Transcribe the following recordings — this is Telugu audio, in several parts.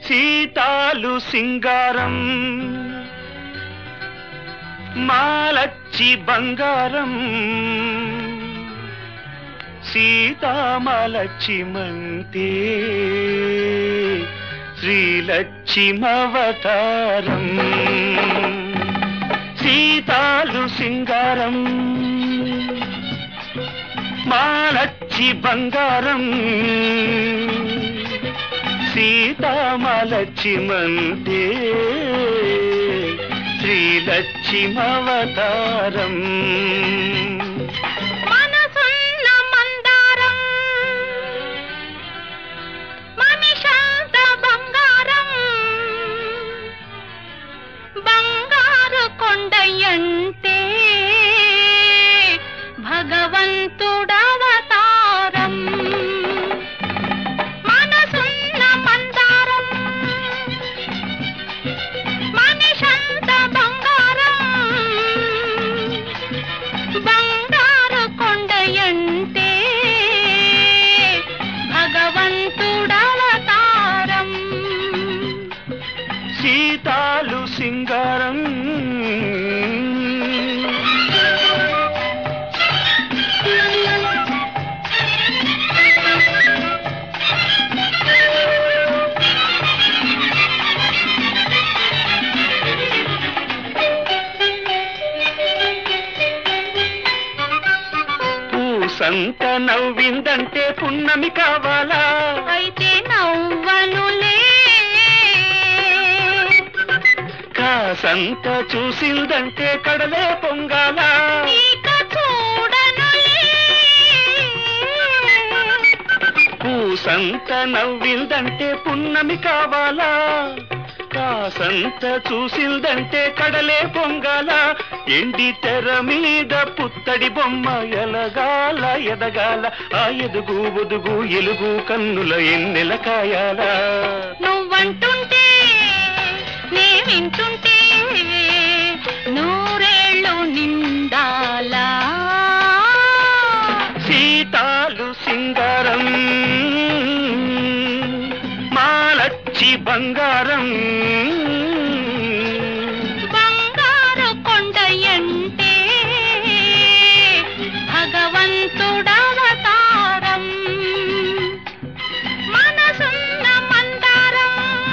సీతాలు సింగారం మాలచ్చి బంగారం సీతామలక్ష్మంతే శ్రీలక్ష్మవతారం సీతాలు సింగారం మాలచ్చి బంగారం సీతామలక్ష్మంతే శ్రీలక్ష్మవతారం మనసున్న మందారం మనిషంత బంగారం బంగారు కొండయంటే భగవంతుడవతారం మనసున్న మందారం మనిషంత బంగారం బంగారు కొండయంటే భగవంతుడవతారం సీతాలు సింగారం సంత నవ్విందంటే పున్నమి కావాలా అయితే నవ్వనులే కాసంత చూసిందంటే కడలే పొంగాల ఇక చూడనులే పూసంత నవ్విందంటే పున్నమి కావాలా కాసంత చూసిందంటే కడలే పొంగాల ఎండి తెర మీద పుత్తడి బొమ్మ ఎలగాల ఎదగాల ఆ ఎదుగు ఒదుగు ఎలుగు కన్నుల ఎన్నెల కాయాల నువ్వంటుంటే నే వింటుంటే నూరేళ్ళు నిండాలా సీతాలు సింగారం మాలచ్చి బంగారం బంగారు కొండయంటే భగవంతుడవతారం మనసున్న మందారం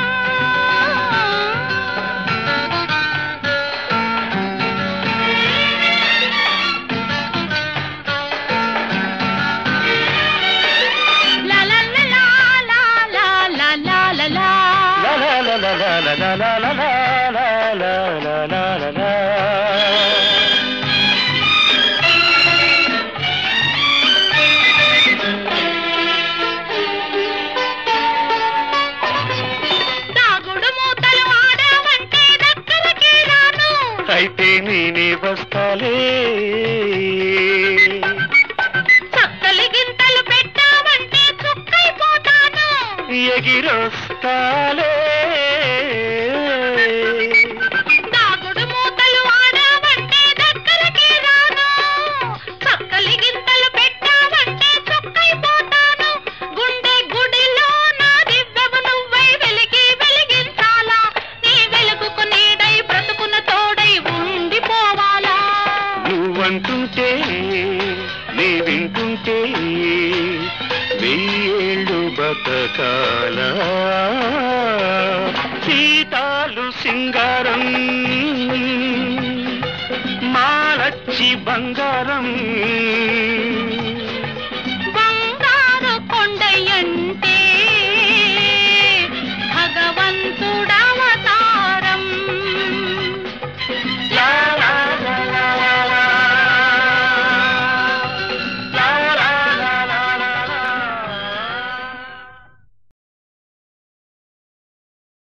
దాగుడు మూతలు ఆడావంటే దగ్గరకి రాను అయితే నేనే వస్తాలే చక్కలి గింతలు పెట్టావంటే చుక్కైపోతాను ఎగిరొస్తాలే దాగుడు మూతలు ఆడావంటే దగ్గరకి రాను చక్కలి గింతలు పెట్టావంటే చుక్కైపోతాను గుండె గుడిలో నా దివ్యము నువ్వై వెలిగి వెలిగించాలా నీ వెలుగుకు నీడై బ్రతుకున తోడై ఉండిపోవాలా నువ్వంటుంటే నీ వింటుంటే వెయ్యేళ్ళు బతకాల సీతాలు సింగారం మాలచ్చి బంగారం బంగారు కొండయంటే